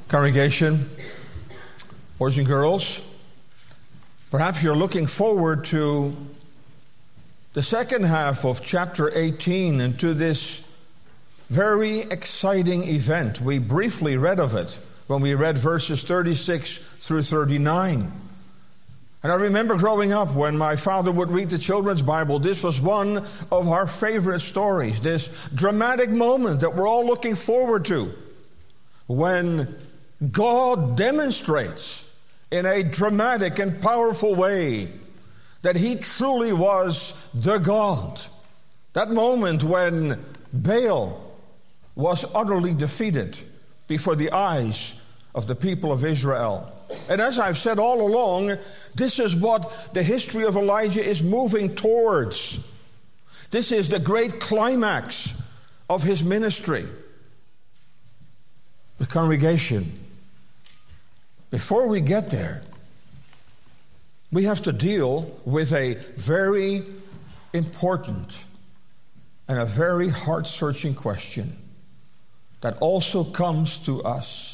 Congregation, boys and girls, perhaps you're looking forward to the second half of chapter 18 and to this very exciting event. We briefly read of it when we read verses 36 through 39. And I remember growing up when my father would read the children's Bible, this was one of our favorite stories, this dramatic moment that we're all looking forward to, when God demonstrates in a dramatic and powerful way that He truly was the God. That moment when Baal was utterly defeated before the eyes of the people of Israel. And as I've said all along, this is what the history of Elijah is moving towards. This is the great climax of his ministry. The congregation, before we get there, we have to deal with a very important and a very heart-searching question that also comes to us.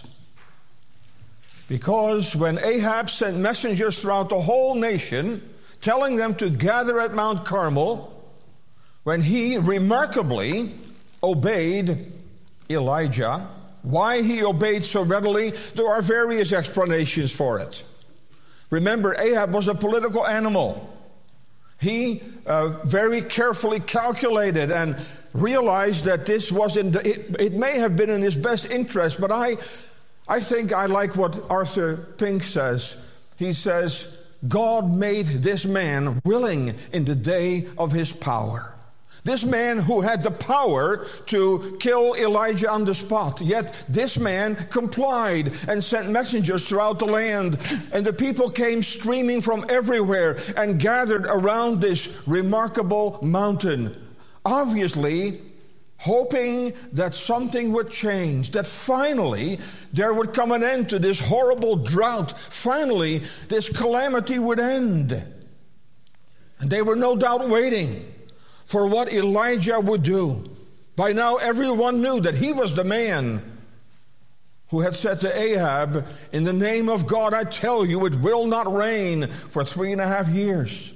Because when Ahab sent messengers throughout the whole nation, telling them to gather at Mount Carmel, when he remarkably obeyed Elijah, why he obeyed so readily, there are various explanations for it. Remember, Ahab was a political animal. He very carefully calculated and realized that this was it may have been in his best interest, but I think I like what Arthur Pink says. He says, God made this man willing in the day of his power. This man who had the power to kill Elijah on the spot. Yet this man complied and sent messengers throughout the land. And the people came streaming from everywhere and gathered around this remarkable mountain. Obviously, hoping that something would change, that finally there would come an end to this horrible drought. Finally, this calamity would end. And they were no doubt waiting for what Elijah would do. By now, everyone knew that he was the man who had said to Ahab, in the name of God, I tell you, it will not rain for 3.5 years.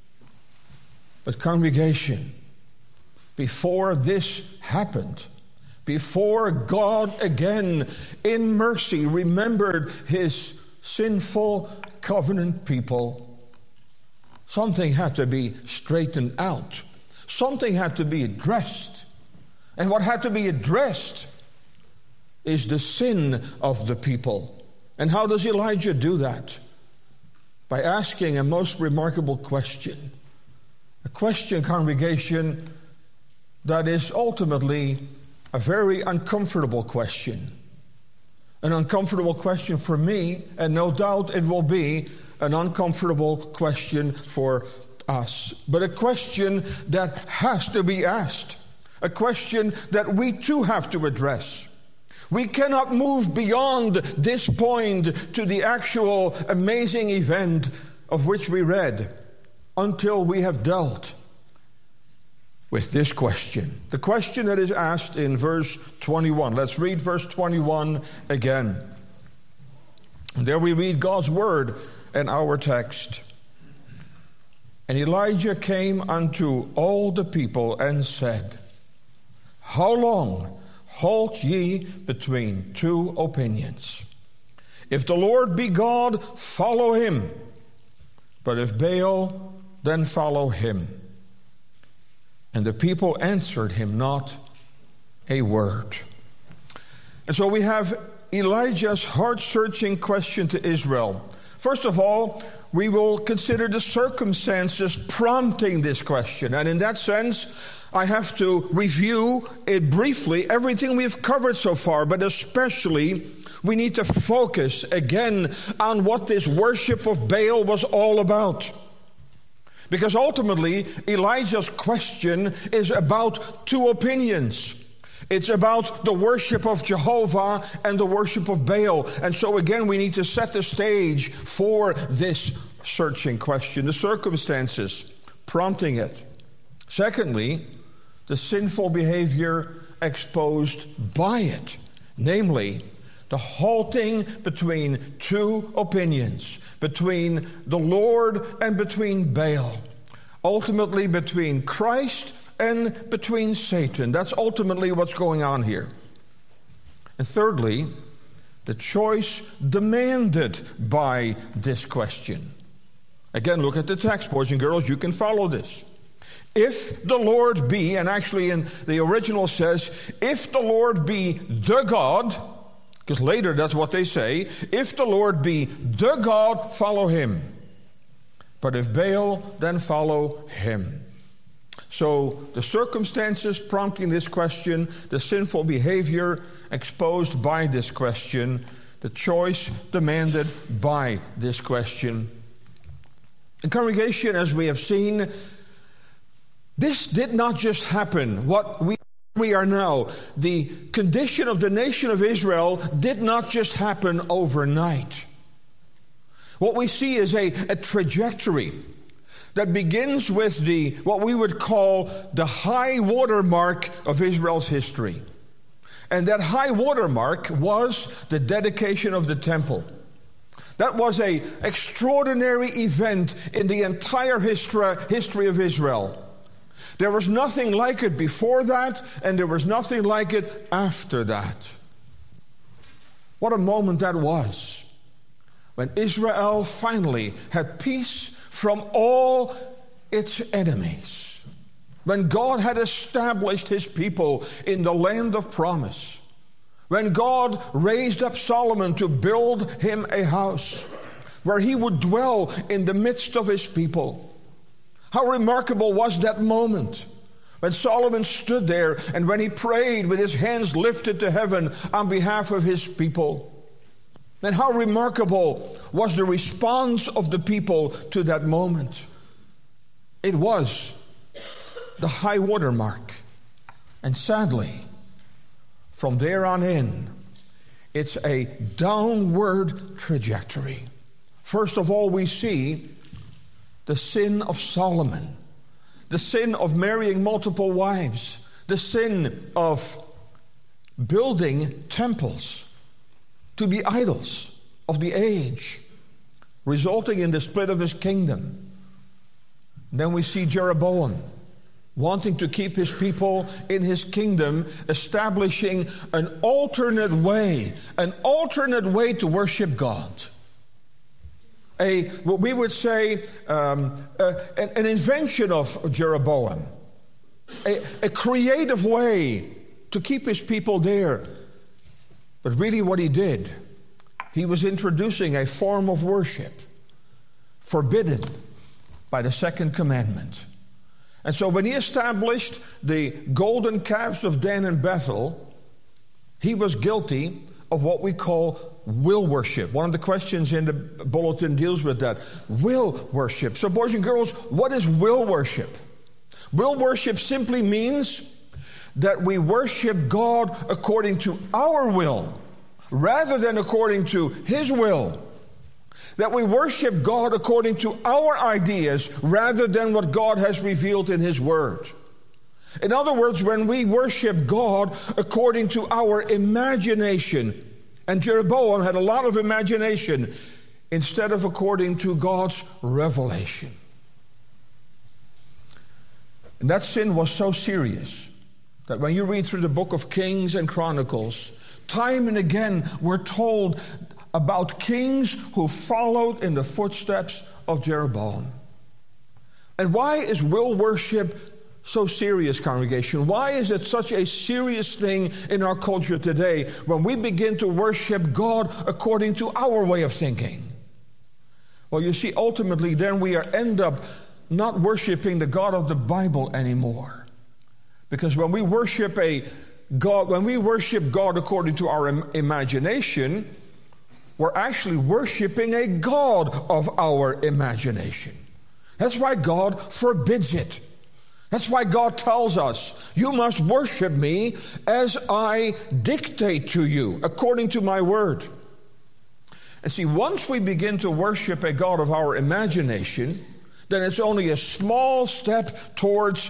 But congregation, before this happened, before God again in mercy remembered his sinful covenant people, something had to be straightened out. Something had to be addressed. And what had to be addressed is the sin of the people. And how does Elijah do that? By asking a most remarkable question. A question, congregation, that is ultimately a very uncomfortable question. An uncomfortable question for me, and no doubt it will be an uncomfortable question for us. But a question that has to be asked. A question that we too have to address. We cannot move beyond this point to the actual amazing event of which we read until we have dealt with this question. The question that is asked in verse 21. Let's read verse 21 again. There we read God's word in our text. And Elijah came unto all the people and said, How long halt ye between two opinions? If the Lord be God, follow him. But if Baal, then follow him. And the people answered him not a word. And so we have Elijah's heart-searching question to Israel. First of all, we will consider the circumstances prompting this question. And in that sense, I have to review it briefly, everything we've covered so far, but especially we need to focus again on what this worship of Baal was all about. Because ultimately, Elijah's question is about two opinions. It's about the worship of Jehovah and the worship of Baal. And so again, we need to set the stage for this searching question, the circumstances prompting it. Secondly, the sinful behavior exposed by it, namely the halting between two opinions, between the Lord and between Baal, ultimately between Christ and between Satan. That's ultimately what's going on here. And thirdly, the choice demanded by this question. Again, look at the text, boys and girls. You can follow this. If the Lord be, and actually in the original says, if the Lord be the God, because later that's what they say, if the Lord be the God, follow him. But if Baal, then follow him. So the circumstances prompting this question, the sinful behavior exposed by this question, the choice demanded by this question. In congregation, as we have seen, this did not just happen. What we are now, the condition of the nation of Israel did not just happen overnight. What we see is a trajectory that begins with what we would call the high water mark of Israel's history. And that high water mark was the dedication of the temple. That was an extraordinary event in the entire history of Israel. There was nothing like it before that, and there was nothing like it after that. What a moment that was, when Israel finally had peace from all its enemies. When God had established his people in the land of promise. When God raised up Solomon to build him a house where he would dwell in the midst of his people. How remarkable was that moment when Solomon stood there and when he prayed with his hands lifted to heaven on behalf of his people. And how remarkable was the response of the people to that moment. It was the high water mark. And sadly, from there on in, it's a downward trajectory. First of all, we see the sin of Solomon, the sin of marrying multiple wives, the sin of building temples to be idols of the age, resulting in the split of his kingdom. Then we see Jeroboam wanting to keep his people in his kingdom, establishing an alternate way to worship God. What we would say, an invention of Jeroboam, a creative way to keep his people there. But really what he did, he was introducing a form of worship forbidden by the second commandment. And so when he established the golden calves of Dan and Bethel, he was guilty of what we call will worship. One of the questions in the bulletin deals with that. Will worship. So boys and girls, what is will worship? Will worship simply means that we worship God according to our will, rather than according to his will. That we worship God according to our ideas, rather than what God has revealed in his word. In other words, when we worship God according to our imagination, and Jeroboam had a lot of imagination, instead of according to God's revelation. And that sin was so serious that when you read through the book of Kings and Chronicles, time and again we're told about kings who followed in the footsteps of Jeroboam. And why is will worship so serious, congregation? Why is it such a serious thing in our culture today when we begin to worship God according to our way of thinking? Well, you see, ultimately then we end up not worshiping the God of the Bible anymore. Because when we worship God according to our imagination, we're actually worshiping a God of our imagination. That's why God forbids it. That's why God tells us, you must worship me as I dictate to you, according to my word. And see, once we begin to worship a God of our imagination, then it's only a small step towards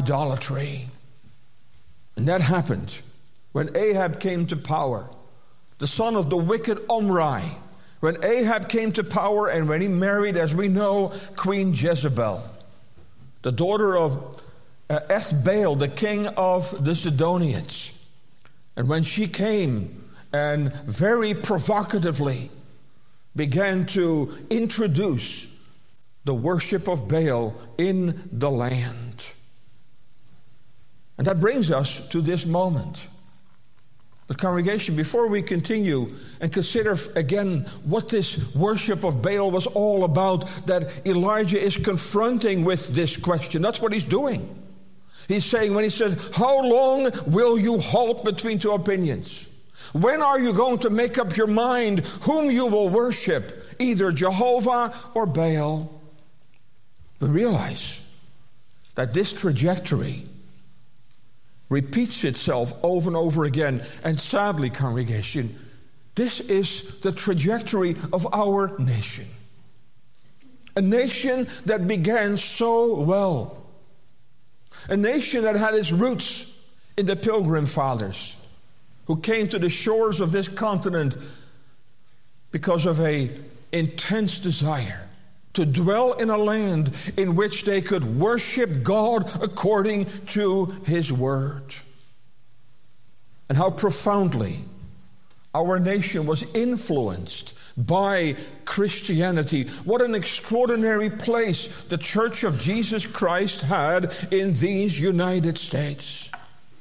idolatry. And that happened when Ahab came to power. the son of the wicked Omri, when Ahab came to power and when he married, as we know, Queen Jezebel, the daughter of Ethbaal, the king of the Sidonians. And when she came and very provocatively began to introduce the worship of Baal in the land. And that brings us to this moment. But congregation, before we continue and consider again what this worship of Baal was all about, that Elijah is confronting with this question. That's what he's doing. He's saying, when he says, how long will you halt between two opinions? When are you going to make up your mind whom you will worship, either Jehovah or Baal? But realize that this trajectory repeats itself over and over again. And sadly, congregation, this is the trajectory of our nation. A nation that began so well. A nation that had its roots in the Pilgrim Fathers, who came to the shores of this continent because of an intense desire to dwell in a land in which they could worship God according to His Word. And how profoundly our nation was influenced by Christianity. What an extraordinary place the Church of Jesus Christ had in these United States.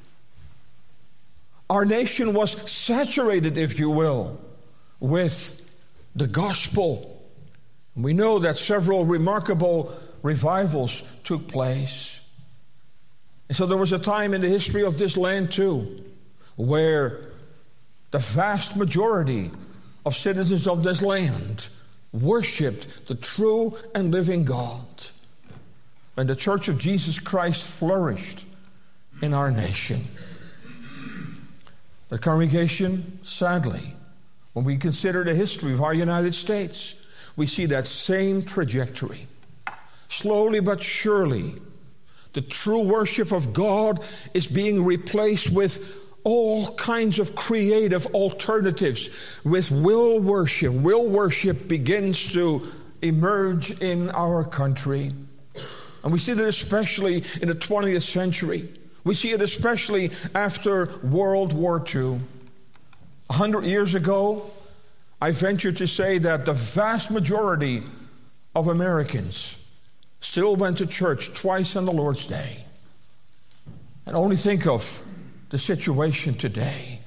Our nation was saturated, if you will, with the gospel. We know that several remarkable revivals took place. And so there was a time in the history of this land too, where the vast majority of citizens of this land worshipped the true and living God. And the Church of Jesus Christ flourished in our nation. The congregation, sadly, when we consider the history of our United States, we see that same trajectory. Slowly but surely, the true worship of God is being replaced with all kinds of creative alternatives, with will worship. Will worship begins to emerge in our country. And we see that especially in the 20th century. We see it especially after World War II. 100 years ago, I venture to say that the vast majority of Americans still went to church twice on the Lord's Day. And only think of the situation today.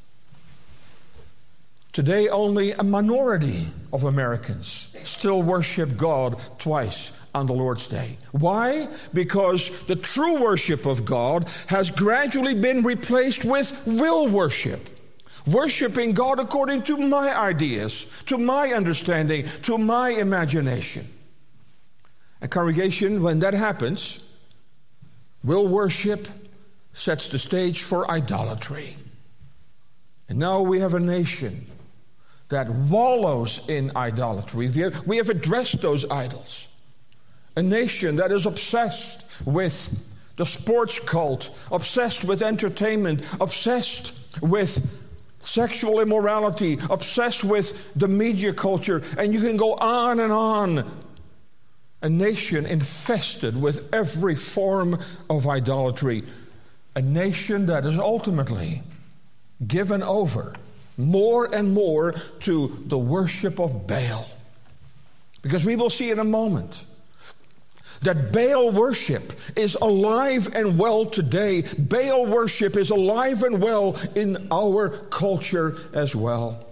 Today, only a minority of Americans still worship God twice on the Lord's Day. Why? Because the true worship of God has gradually been replaced with will worship. Worshiping God according to my ideas, to my understanding, to my imagination. And congregation, when that happens, will worship sets the stage for idolatry. And now we have a nation that wallows in idolatry. We have addressed those idols. A nation that is obsessed with the sports cult, obsessed with entertainment, obsessed with sexual immorality, obsessed with the media culture, and you can go on and on. A nation infested with every form of idolatry. A nation that is ultimately given over more and more to the worship of Baal. Because we will see in a moment that Baal worship is alive and well today. Baal worship is alive and well in our culture as well.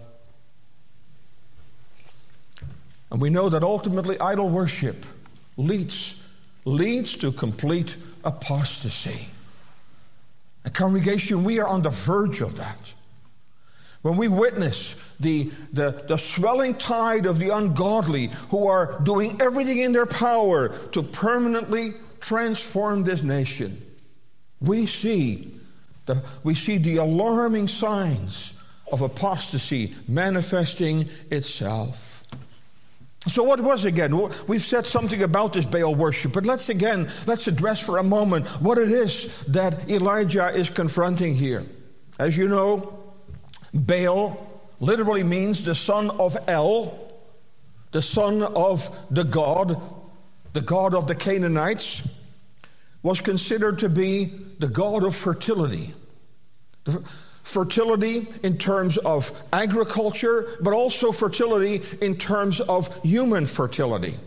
And we know that ultimately idol worship leads to complete apostasy. A congregation, we are on the verge of that. When we witness the swelling tide of the ungodly who are doing everything in their power to permanently transform this nation, we see the alarming signs of apostasy manifesting itself. So what was again? We've said something about this Baal worship, but let's address for a moment what it is that Elijah is confronting here. As you know, Baal literally means the son of El, the son of the god of the Canaanites, was considered to be the god of fertility. Fertility in terms of agriculture, but also fertility in terms of human fertility.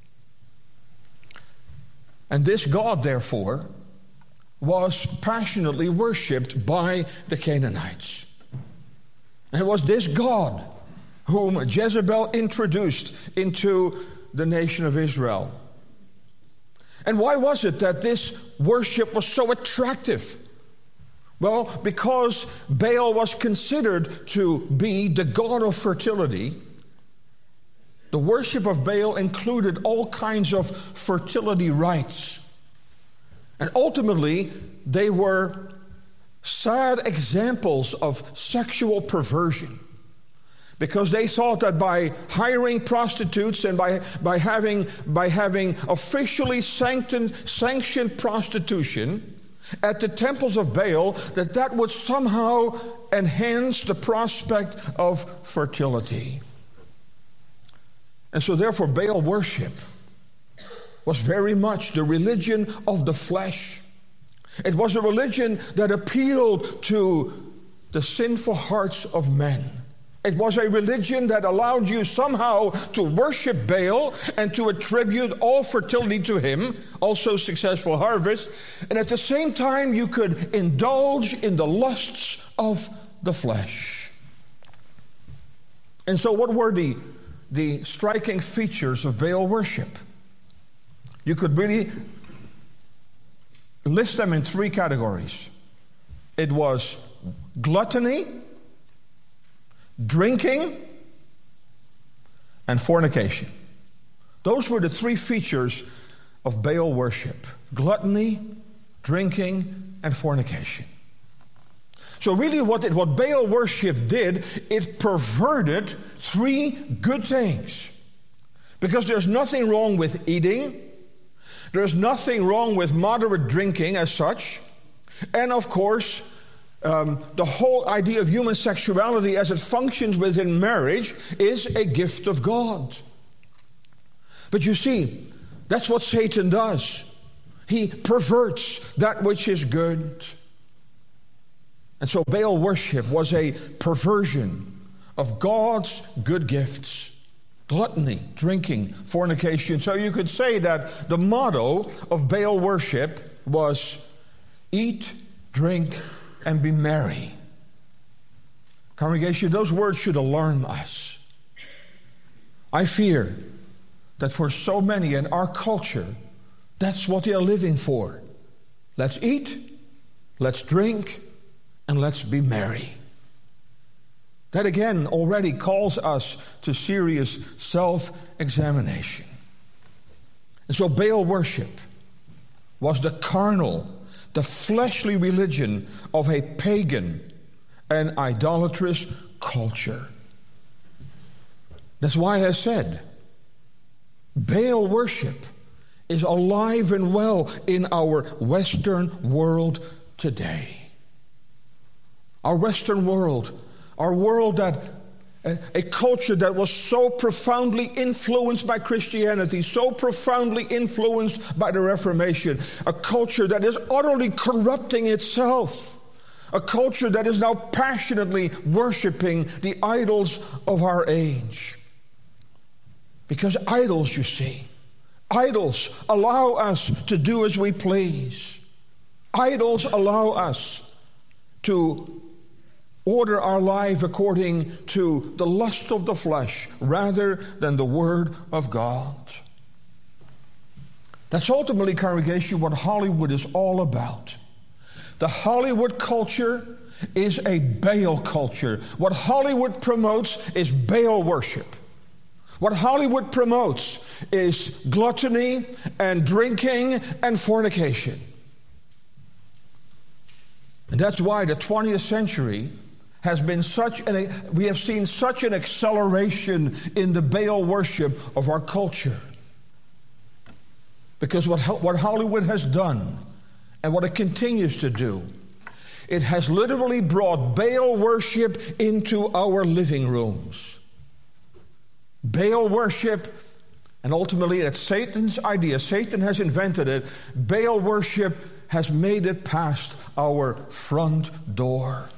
And this god, therefore, was passionately worshipped by the Canaanites. And it was this god whom Jezebel introduced into the nation of Israel. And why was it that this worship was so attractive? Well, because Baal was considered to be the god of fertility. The worship of Baal included all kinds of fertility rites. And ultimately, they were sad examples of sexual perversion, because they thought that by hiring prostitutes and by having officially sanctioned prostitution at the temples of Baal, that would somehow enhance the prospect of fertility. And so therefore Baal worship was very much the religion of the flesh. It was a religion that appealed to the sinful hearts of men. It was a religion that allowed you somehow to worship Baal and to attribute all fertility to him, also successful harvest, and at the same time you could indulge in the lusts of the flesh. And so what were the striking features of Baal worship? You could really list them in three categories. It was gluttony, drinking, and fornication. Those were the three features of Baal worship: gluttony, drinking, and fornication. So really what Baal worship did, it perverted three good things. Because there's nothing wrong with eating, there's nothing wrong with moderate drinking as such, and of course, the whole idea of human sexuality as it functions within marriage is a gift of God. But you see, that's what Satan does. He perverts that which is good. And so Baal worship was a perversion of God's good gifts: gluttony, drinking, fornication. So you could say that the motto of Baal worship was eat, drink, and be merry. Congregation, those words should alarm us. I fear that for so many in our culture, that's what they are living for. Let's eat, let's drink, and let's be merry. That again already calls us to serious self-examination. And so Baal worship was the carnal, the fleshly religion of a pagan and idolatrous culture. That's why I said Baal worship is alive and well in our Western world today. Our Western world, our world that a culture that was so profoundly influenced by Christianity, so profoundly influenced by the Reformation, a culture that is utterly corrupting itself, a culture that is now passionately worshiping the idols of our age. Because idols, you see, idols allow us to do as we please. Idols allow us to order our life according to the lust of the flesh rather than the Word of God. That's ultimately, congregation, what Hollywood is all about. The Hollywood culture is a Baal culture. What Hollywood promotes is Baal worship. What Hollywood promotes is gluttony and drinking and fornication. And that's why the 20th century has been we have seen such an acceleration in the Baal worship of our culture. Because what Hollywood has done and what it continues to do It has literally brought Baal worship into our living rooms. Baal worship, and ultimately it's Satan's idea. Satan has invented it. Baal worship has made it past our front door.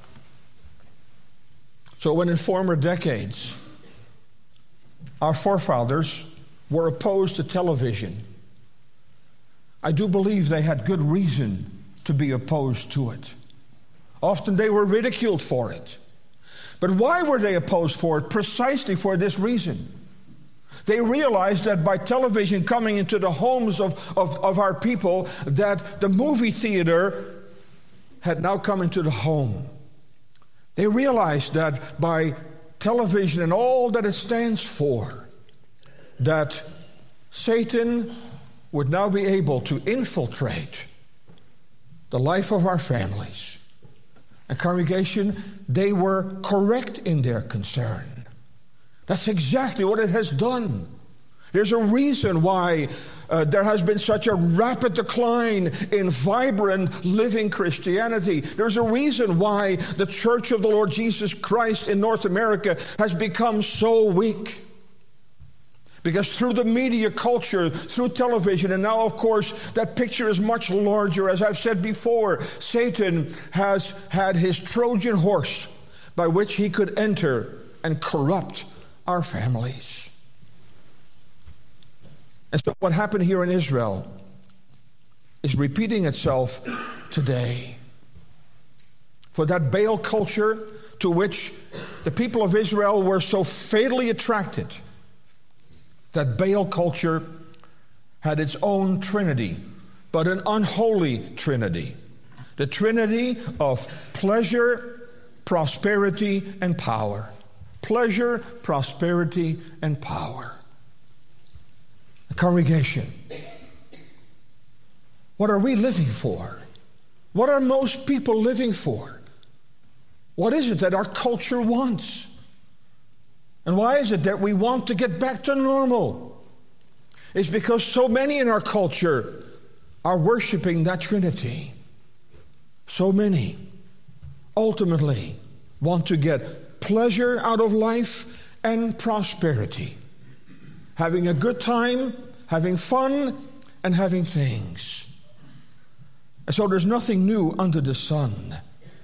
So when in former decades our forefathers were opposed to television, I do believe they had good reason to be opposed to it. Often they were ridiculed for it. But why were they opposed for it? Precisely for this reason. They realized that by television coming into the homes of our people, that the movie theater had now come into the home. They realized that by television and all that it stands for, that Satan would now be able to infiltrate the life of our families. And congregation, they were correct in their concern. That's exactly what it has done. There's a reason why there has been such a rapid decline in vibrant living Christianity. There's a reason why the Church of the Lord Jesus Christ in North America has become so weak. Because through the media culture, through television, and now, of course, that picture is much larger. As I've said before, Satan has had his Trojan horse by which he could enter and corrupt our families. And so what happened here in Israel is repeating itself today. For that Baal culture to which the people of Israel were so fatally attracted, that Baal culture had its own trinity, but an unholy trinity. The trinity of pleasure, prosperity, and power. Pleasure, prosperity, and power. The congregation, what are we living for? What are most people living for? What is it that our culture wants? And why is it that we want to get back to normal? It's because so many in our culture are worshiping that Trinity. So many ultimately want to get pleasure out of life and prosperity. Having a good time, having fun, and having things. And so there's nothing new under the sun.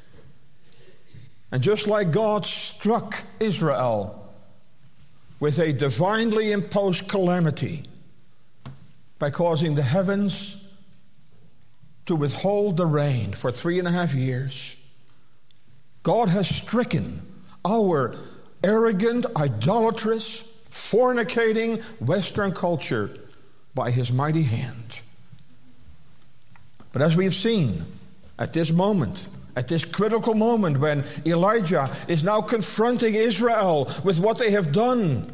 And just like God struck Israel with a divinely imposed calamity by causing the heavens to withhold the rain for 3.5 years, God has stricken our arrogant, idolatrous, fornicating Western culture by his mighty hand. But as we've seen at this moment, at this critical moment when Elijah is now confronting Israel with what they have done,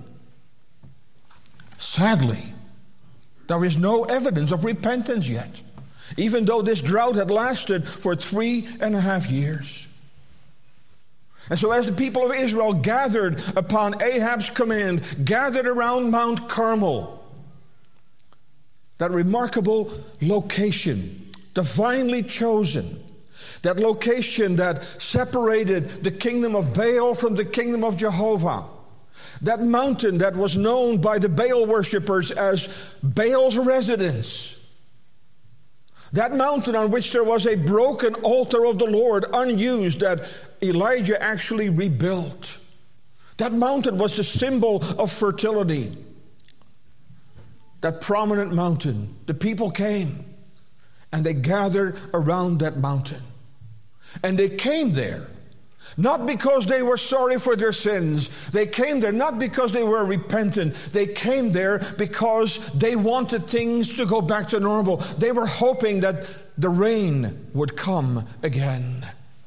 sadly, there is no evidence of repentance yet, even though this drought had lasted for 3.5 years. And so as the people of Israel gathered upon Ahab's command, gathered around Mount Carmel, that remarkable location, divinely chosen, that location that separated the kingdom of Baal from the kingdom of Jehovah. That mountain that was known by the Baal worshippers as Baal's residence. That mountain on which there was a broken altar of the Lord, unused, that Elijah actually rebuilt. That mountain was a symbol of fertility. That prominent mountain, the people came and they gathered around that mountain. And they came there, not because they were sorry for their sins. They came there not because they were repentant. They came there because they wanted things to go back to normal. They were hoping that the rain would come again.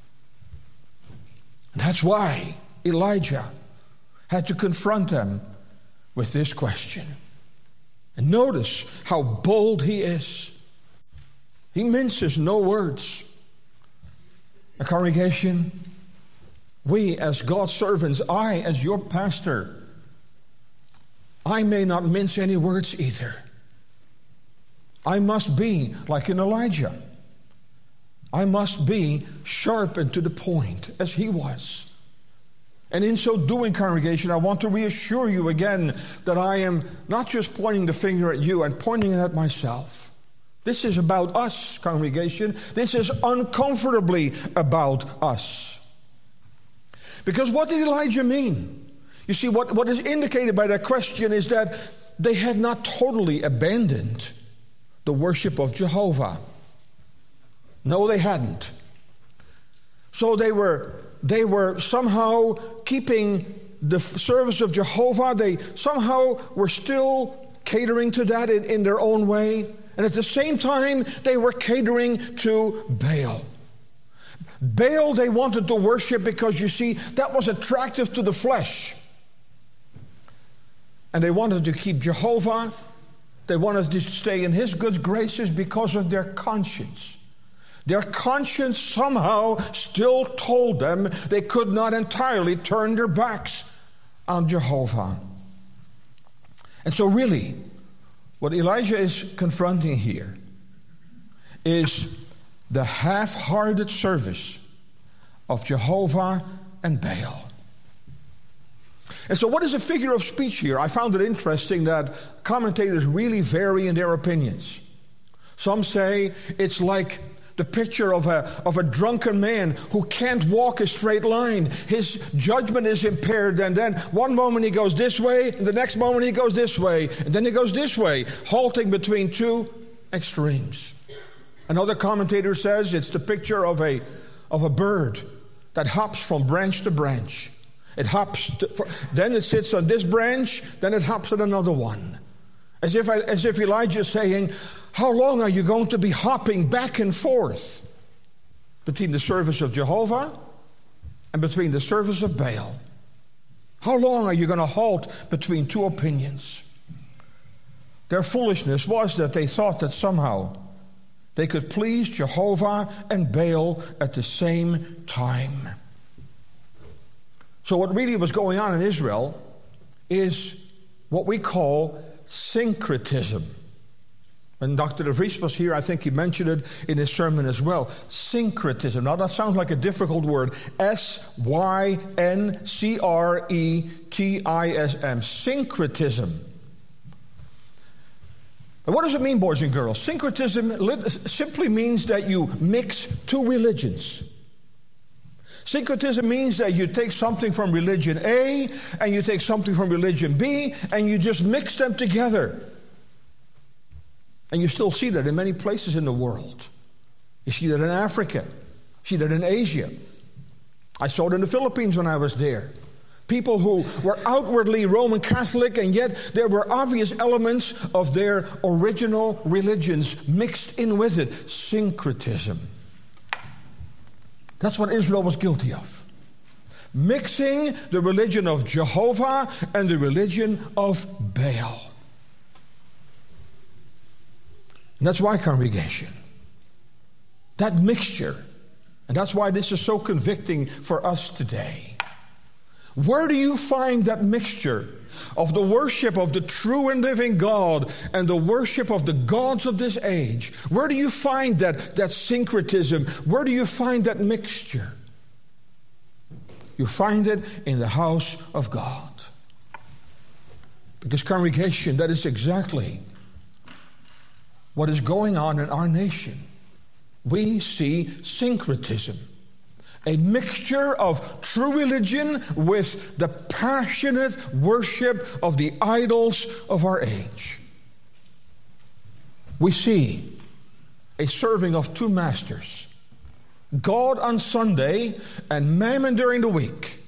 And that's why Elijah had to confront them with this question. And notice how bold he is. He minces no words. A congregation, we as God's servants, I as your pastor, I may not mince any words either. I must be like in Elijah. I must be sharp and to the point as he was. And in so doing, congregation, I want to reassure you again that I am not just pointing the finger at you, I'm pointing it at myself. This is about us, congregation. This is uncomfortably about us. Because what did Elijah mean? You see, what is indicated by that question is that they had not totally abandoned the worship of Jehovah. No, they hadn't. So they were somehow keeping the service of Jehovah. They somehow were still catering to that in their own way. And at the same time, they were catering to Baal. Baal they wanted to worship because, you see, that was attractive to the flesh. And they wanted to keep Jehovah. They wanted to stay in his good graces because of their conscience. Their conscience somehow still told them they could not entirely turn their backs on Jehovah. And so really, what Elijah is confronting here is the half-hearted service of Jehovah and Baal. And so what is a figure of speech here? I found it interesting that commentators really vary in their opinions. Some say it's like the picture of a drunken man who can't walk a straight line. His judgment is impaired, and then one moment he goes this way, and the next moment he goes this way, and then he goes this way, halting between two extremes. Another commentator says it's the picture of a bird that hops from branch to branch. It hops, then it sits on this branch, then it hops on another one. As if Elijah is saying, how long are you going to be hopping back and forth between the service of Jehovah and between the service of Baal? How long are you going to halt between two opinions? Their foolishness was that they thought that somehow they could please Jehovah and Baal at the same time. So what really was going on in Israel is what we call syncretism. When Dr. De Vries was here, I think he mentioned it in his sermon as well. Syncretism. Now that sounds like a difficult word. S-Y-N-C-R-E-T-I-S-M. Syncretism. And what does it mean, boys and girls? Syncretism simply means that you mix two religions. Syncretism means that you take something from religion A and you take something from religion B and you just mix them together. And you still see that in many places in the world. You see that in Africa. You see that in Asia. I saw it in the Philippines when I was there. People who were outwardly Roman Catholic, and yet there were obvious elements of their original religions mixed in with it. Syncretism. That's what Israel was guilty of. Mixing the religion of Jehovah and the religion of Baal. And that's why, congregation, that mixture, and that's why this is so convicting for us today. Where do you find that mixture of the worship of the true and living God and the worship of the gods of this age? Where do you find that syncretism? Where do you find that mixture? You find it in the house of God. Because, congregation, that is exactly what is going on in our nation. We see syncretism. A mixture of true religion with the passionate worship of the idols of our age. We see a serving of two masters. God on Sunday and Mammon during the week.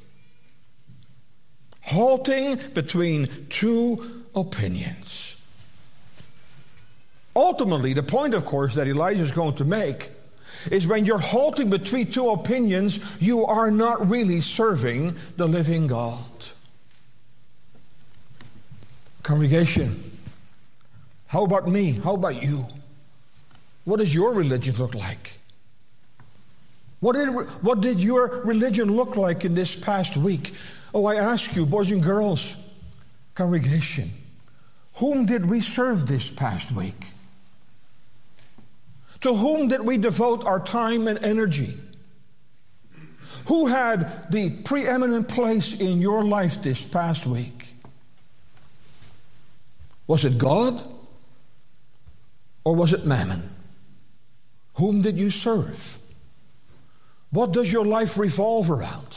Halting between two opinions. Ultimately, the point, of course, that Elijah is going to make is when you're halting between two opinions, you are not really serving the living God. Congregation, how about me? How about you? What does your religion look like? What did your religion look like in this past week? Oh, I ask you, boys and girls, congregation, whom did we serve this past week? To whom did we devote our time and energy? Who had the preeminent place in your life this past week? Was it God? Or was it Mammon? Whom did you serve? What does your life revolve around?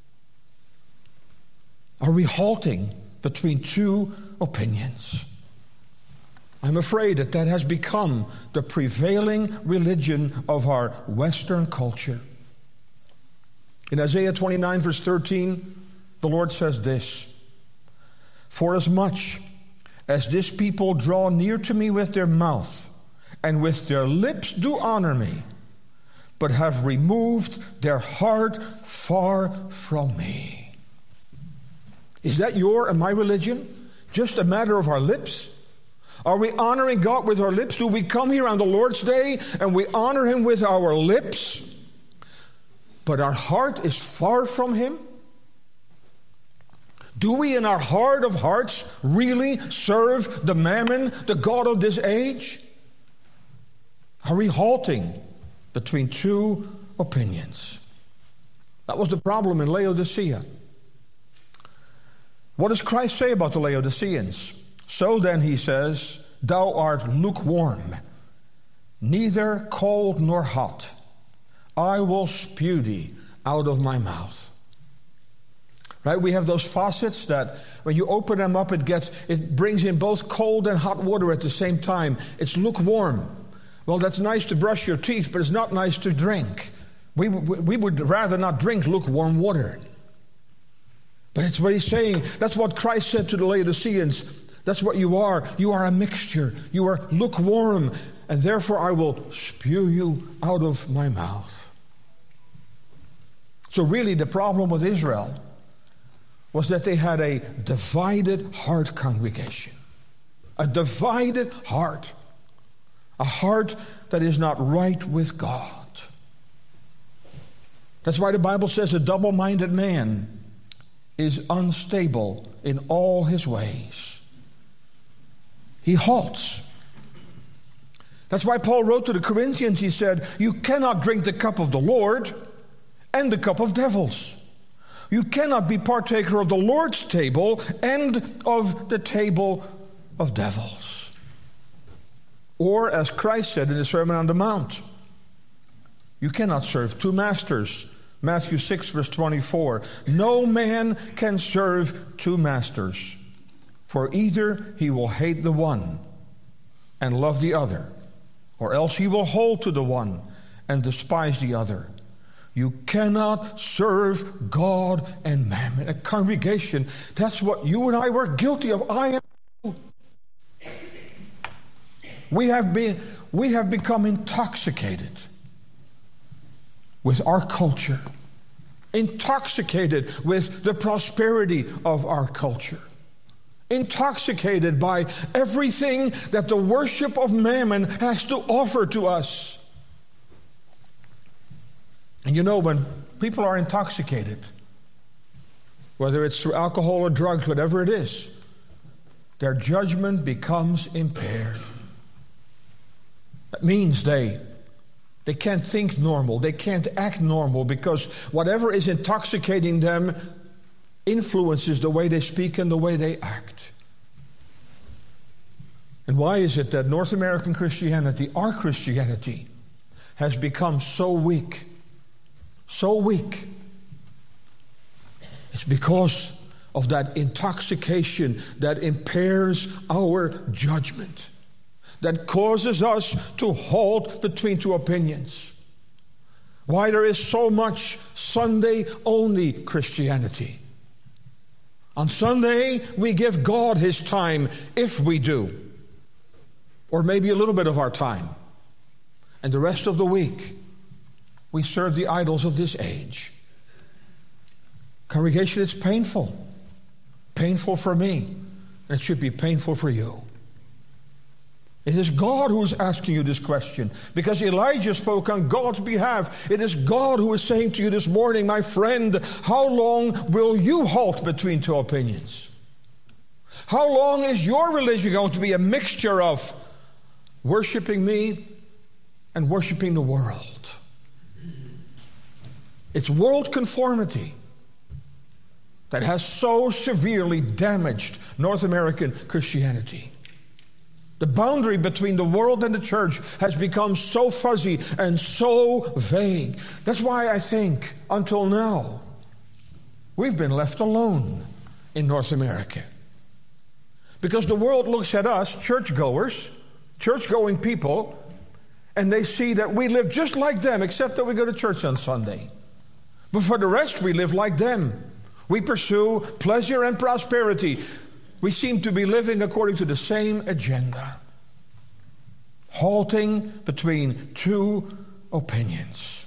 Are we halting between two opinions? I'm afraid that has become the prevailing religion of our Western culture. In Isaiah 29, verse 13, the Lord says this: "For as much as this people draw near to me with their mouth, and with their lips do honor me, but have removed their heart far from me." Is that your and my religion? Just a matter of our lips? Are we honoring God with our lips? Do we come here on the Lord's Day and we honor Him with our lips, but our heart is far from Him? Do we in our heart of hearts really serve the Mammon, the god of this age? Are we halting between two opinions? That was the problem in Laodicea. What does Christ say about the Laodiceans? "So then," he says, "thou art lukewarm, neither cold nor hot. I will spew thee out of my mouth." Right? We have those faucets that when you open them up, it brings in both cold and hot water at the same time. It's lukewarm. Well, that's nice to brush your teeth, but it's not nice to drink. We would rather not drink lukewarm water. But it's what he's saying. That's what Christ said to the Laodiceans. That's what you are. You are a mixture. You are lukewarm. And therefore I will spew you out of my mouth. So really the problem with Israel was that they had a divided heart congregation. A divided heart. A heart that is not right with God. That's why the Bible says a double-minded man is unstable in all his ways. He halts. That's why Paul wrote to the Corinthians, he said, "You cannot drink the cup of the Lord and the cup of devils. You cannot be partaker of the Lord's table and of the table of devils." Or as Christ said in the Sermon on the Mount, you cannot serve two masters. Matthew 6, verse 24. "No man can serve two masters, for either he will hate the one and love the other, or else he will hold to the one and despise the other. You cannot serve God and mammon." A congregation, that's what you and I were guilty of. I am. We have become intoxicated with our culture, intoxicated with the prosperity of our culture, intoxicated by everything that the worship of mammon has to offer to us. And you know, when people are intoxicated, whether it's through alcohol or drugs, whatever it is, their judgment becomes impaired. That means they can't think normal. They can't act normal because whatever is intoxicating them influences the way they speak and the way they act. And why is it that North American Christianity, our Christianity, has become so weak? So weak. It's because of that intoxication that impairs our judgment, that causes us to halt between two opinions. Why there is so much Sunday-only Christianity. On Sunday, we give God His time, if we do. Or maybe a little bit of our time. And the rest of the week, we serve the idols of this age. Congregation, it's painful. Painful for me. And it should be painful for you. It is God who is asking you this question, because Elijah spoke on God's behalf. It is God who is saying to you this morning, my friend, how long will you halt between two opinions? How long is your religion going to be a mixture of worshiping me and worshiping the world. It's world conformity that has so severely damaged North American Christianity. The boundary between the world and the church has become so fuzzy and so vague. That's why I think, until now, we've been left alone in North America. Because the world looks at us, churchgoers, church-going people, and they see that we live just like them, except that we go to church on Sunday. But for the rest, we live like them. We pursue pleasure and prosperity. We seem to be living according to the same agenda, halting between two opinions.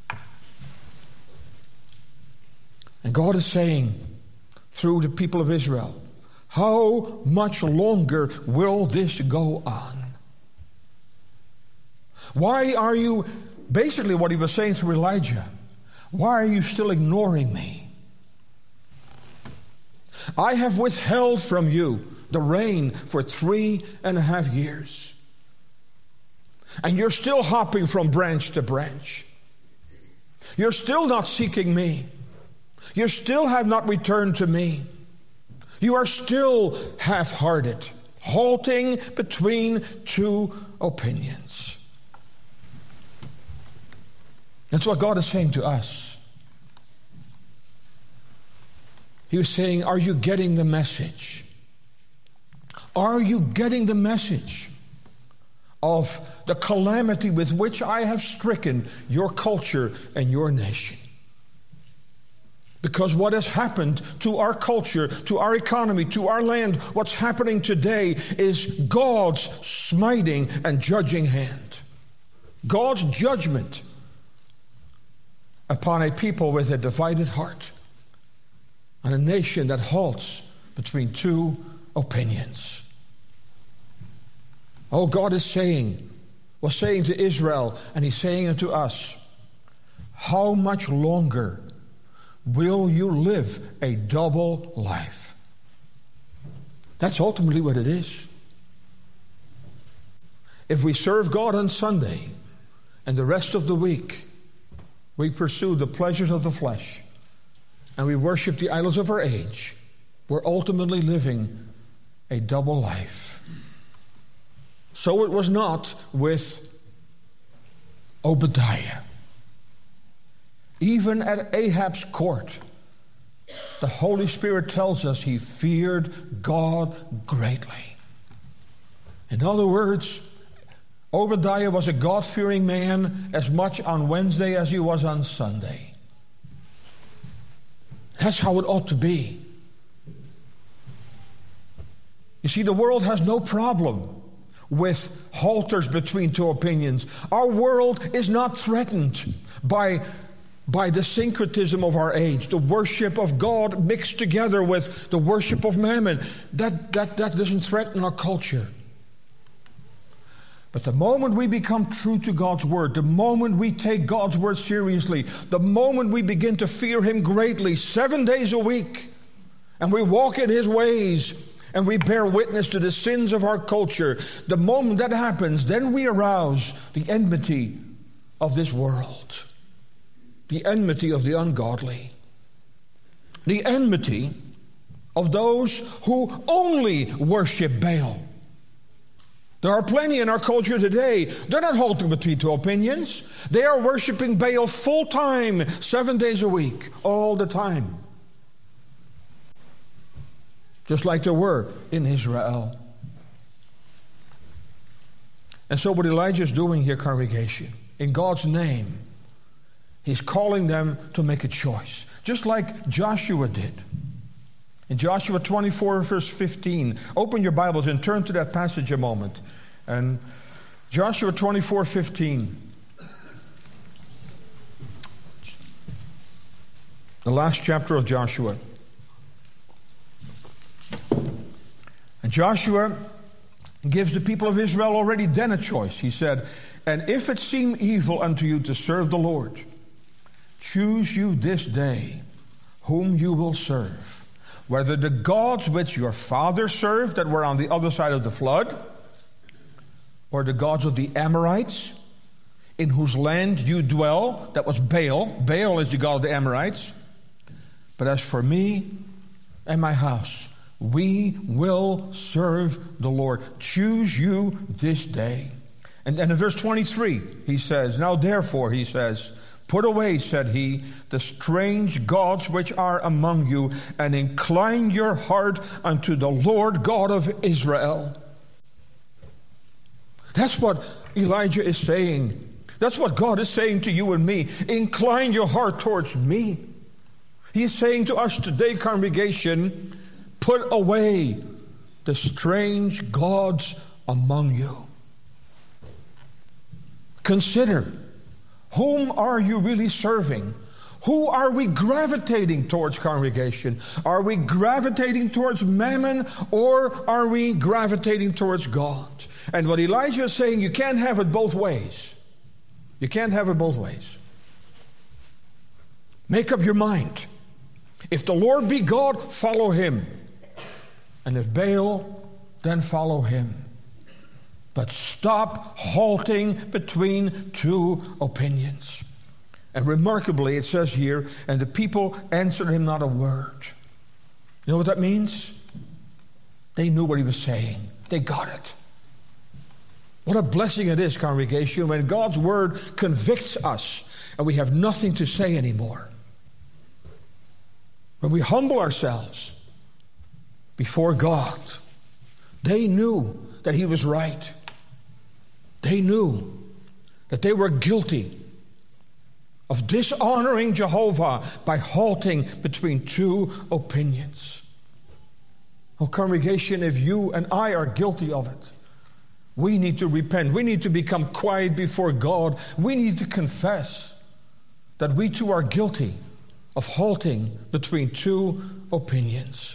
And God is saying, through the people of Israel, how much longer will this go on? Why are you, basically what he was saying through Elijah, why are you still ignoring me? I have withheld from you the rain for 3.5 years. And you're still hopping from branch to branch. You're still not seeking me. You still have not returned to me. You are still half-hearted, halting between two opinions. That's what God is saying to us. He was saying, are you getting the message? Are you getting the message of the calamity with which I have stricken your culture and your nation? Because what has happened to our culture, to our economy, to our land, what's happening today is God's smiting and judging hand. God's judgment upon a people with a divided heart, and a nation that halts between two opinions. Oh, God was saying to Israel, and he's saying it to us, how much longer will you live a double life? That's ultimately what it is. If we serve God on Sunday and the rest of the week we pursue the pleasures of the flesh and we worship the idols of our age, we're ultimately living a double life. So it was not with Obadiah. Even at Ahab's court, the Holy Spirit tells us he feared God greatly. In other words, Obadiah was a God-fearing man as much on Wednesday as he was on Sunday. That's how it ought to be. You see, the world has no problem with halters between two opinions. Our world is not threatened by the syncretism of our age, the worship of God mixed together with the worship of mammon. That doesn't threaten our culture. But the moment we become true to God's word, the moment we take God's word seriously, the moment we begin to fear him greatly 7 days a week, and we walk in his ways, and we bear witness to the sins of our culture, the moment that happens, then we arouse the enmity of this world, the enmity of the ungodly, the enmity of those who only worship Baal. There are plenty in our culture today. They're not halting between two opinions. They are worshiping Baal full time, 7 days a week, all the time. Just like there were in Israel. And so what Elijah is doing here, congregation, in God's name, he's calling them to make a choice. Just like Joshua did. In Joshua 24, verse 15, open your Bibles and turn to that passage a moment. And Joshua 24, 15. The last chapter of Joshua. And Joshua gives the people of Israel already then a choice. He said, and if it seem evil unto you to serve the Lord, choose you this day whom you will serve. Whether the gods which your fathers served that were on the other side of the flood, or the gods of the Amorites, in whose land you dwell. That was Baal. Baal is the god of the Amorites. But as for me and my house, we will serve the Lord. Choose you this day. And in verse 23, he says, now therefore, he says, put away, said he, the strange gods which are among you, and incline your heart unto the Lord God of Israel. That's what Elijah is saying. That's what God is saying to you and me. Incline your heart towards me. He is saying to us today, congregation, put away the strange gods among you. Consider, whom are you really serving? Who are we gravitating towards, congregation? Are we gravitating towards mammon, or are we gravitating towards God? And what Elijah is saying, you can't have it both ways. You can't have it both ways. Make up your mind. If the Lord be God, follow him. And if Baal, then follow him. But stop halting between two opinions. And remarkably, it says here, and the people answered him not a word. You know what that means? They knew what he was saying. They got it. What a blessing it is, congregation, when God's word convicts us and we have nothing to say anymore. When we humble ourselves before God. They knew that he was right. They knew that they were guilty of dishonoring Jehovah by halting between two opinions. Oh, congregation, if you and I are guilty of it, we need to repent. We need to become quiet before God. We need to confess that we too are guilty of halting between two opinions.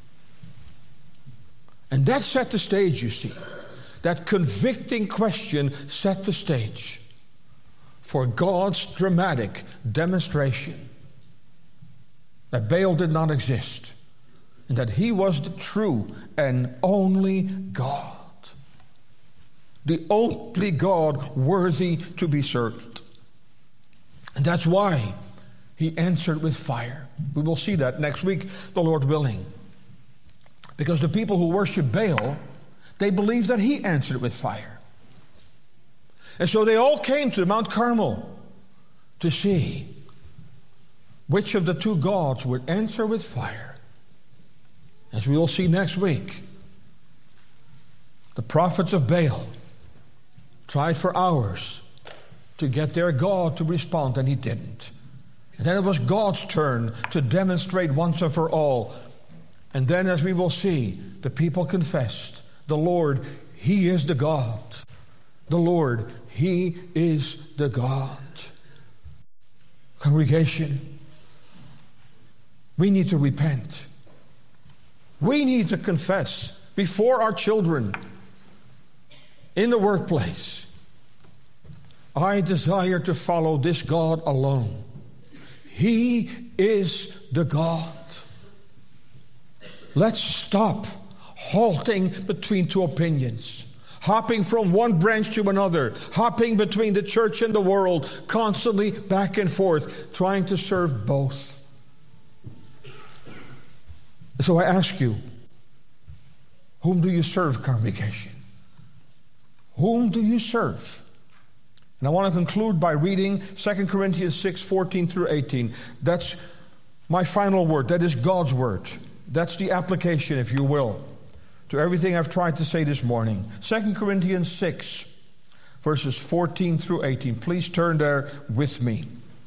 And that set the stage, you see. That convicting question set the stage for God's dramatic demonstration that Baal did not exist and that he was the true and only God. The only God worthy to be served. And that's why he answered with fire. We will see that next week, the Lord willing. Because the people who worship Baal, they believe that he answered with fire. And so they all came to Mount Carmel to see which of the two gods would answer with fire. As we will see next week, the prophets of Baal tried for hours to get their God to respond, and he didn't. And then it was God's turn to demonstrate once and for all. And then, as we will see, the people confessed, the Lord, he is the God. The Lord, he is the God. Congregation, we need to repent. We need to confess before our children, in the workplace. I desire to follow this God alone. He is the God. Let's stop halting between two opinions, hopping from one branch to another, hopping between the church and the world, constantly back and forth, trying to serve both. So I ask you, whom do you serve, congregation? Whom do you serve? And I want to conclude by reading 2 Corinthians 6:14 through 18. That's my final word. That is God's word. That's the application, if you will, to everything I've tried to say this morning. 2 Corinthians 6, verses 14 through 18. Please turn there with me.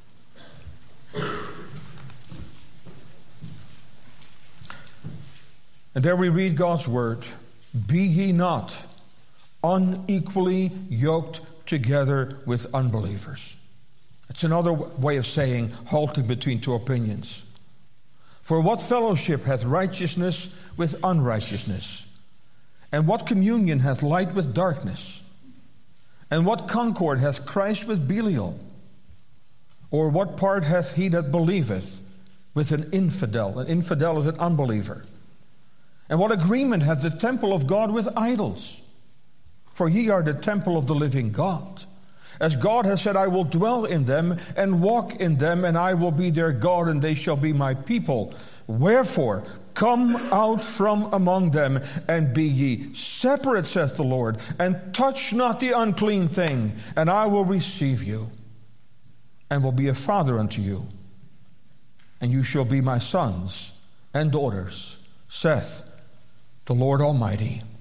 And there we read God's word. Be ye not unequally yoked together with unbelievers. It's another way of saying halting between two opinions. For what fellowship hath righteousness with unrighteousness? And what communion hath light with darkness? And what concord hath Christ with Belial? Or what part hath he that believeth with an infidel? An infidel is an unbeliever. And what agreement hath the temple of God with idols? For ye are the temple of the living God. As God has said, I will dwell in them and walk in them, and I will be their God, and they shall be my people. Wherefore, come out from among them, and be ye separate, saith the Lord, and touch not the unclean thing, and I will receive you, and will be a father unto you, and you shall be my sons and daughters, saith the Lord Almighty.